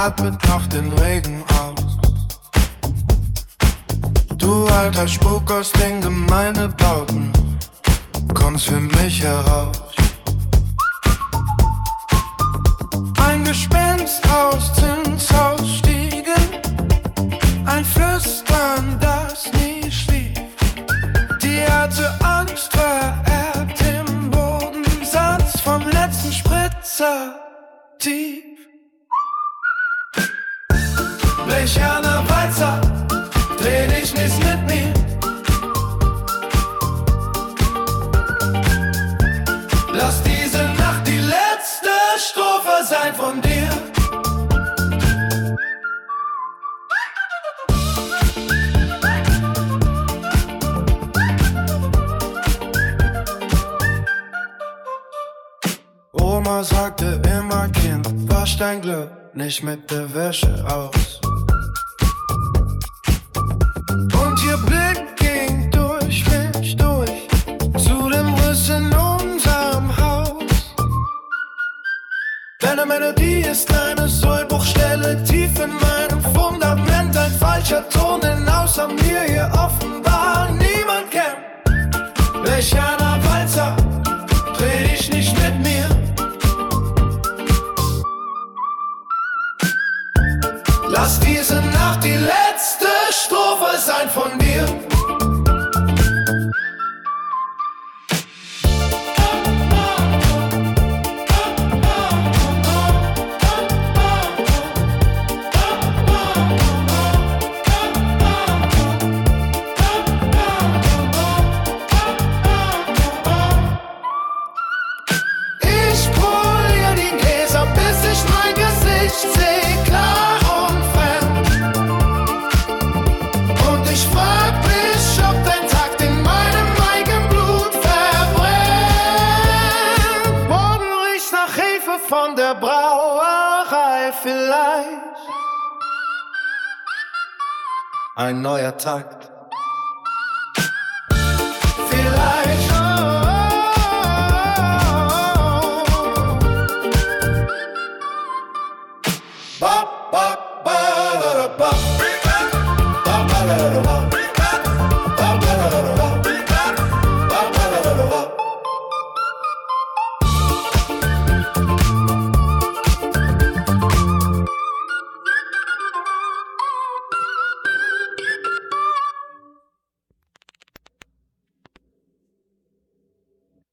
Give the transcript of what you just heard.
atmet noch den Regen aus. Du alter Spuk aus den Gemeindebauten, kommst für mich heraus. Ein Gespenst aus Zinsausstiegen, ein Flüstern, das nie schlief. Die harte Angst vererbt im Bodensatz vom letzten Spritzer tief. Blecherner Walzer, dreh dich nicht mit mir. Lass diese Nacht die letzte Strophe sein von dir. Oma sagte immer, Kind, wasch dein Glück nicht mit der Wäsche aus. Und ihr Blick ging durch mich durch, zu dem Riss in unserem Haus. Deine Melodie ist eine Sollbruchstelle tief in meinem Fundament. Ein falscher Ton, den außer mir hier offenbar niemand kennt. Blecherner Walzer, dreh dich nicht mit mir. Lass diese Nacht die letzte Strophe sein von dir. Ich polier die Gläser, bis ich mein Gesicht seh klar. Ich frag mich, ob dein Takt in meinem eigenen Blut verbrennt. Morgen riecht's nach Hefe von der Brauerei, vielleicht ein neuer Takt. Vielleicht ba, ba, ba, ba, ba.